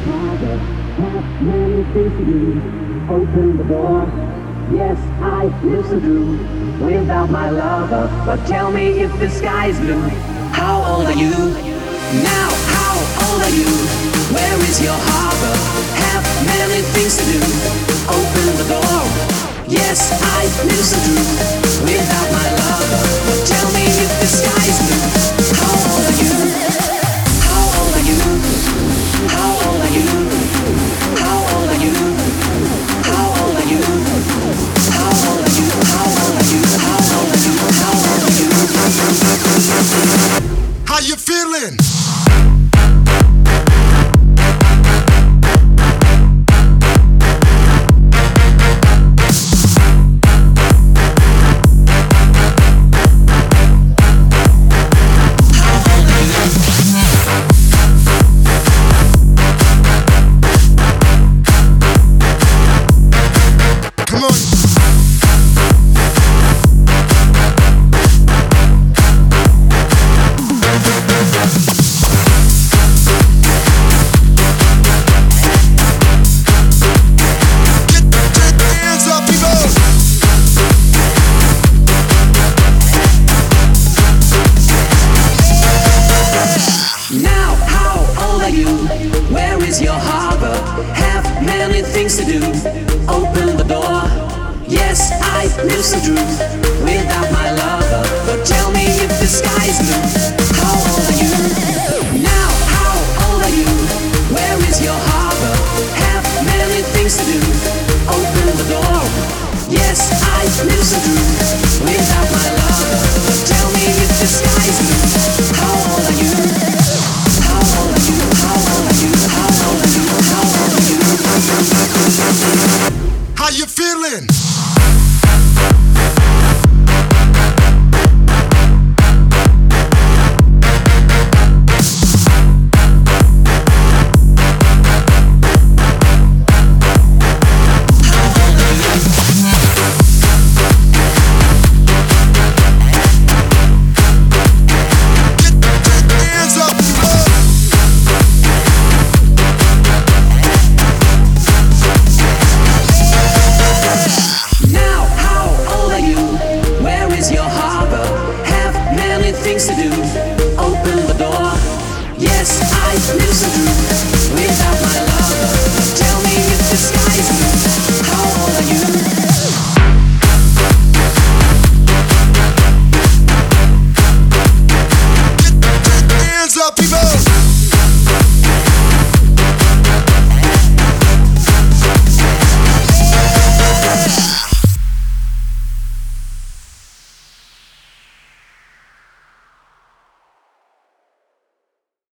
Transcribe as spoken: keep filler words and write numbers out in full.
harbor, have many things to do. Open the door, yes, I listen to. Without my lover, but tell me if the sky's blue. How old are you? Now, how old are you? Where is your harbor? Have many things to do. Open the door, yes, I listen to. Without my lover, but tell me if the sky's blue. How old are you? How old are you? How old are you? How old are you? How old are you? How old are you? How old are you? How old are you? How old are you? How you feeling? To do. Open the door, yes, I listen to. Without my lover, but tell me if the sky's blue. How old are you? Now, how old are you? Where is your harbor? Have many things to do. Open the door, yes, I listen to. Without my lover, but tell me if the sky's blue. How old are you? How old are you? How old are you? How old are you? How old are you? How you feeling? To do. Open the door, yes, I listen to.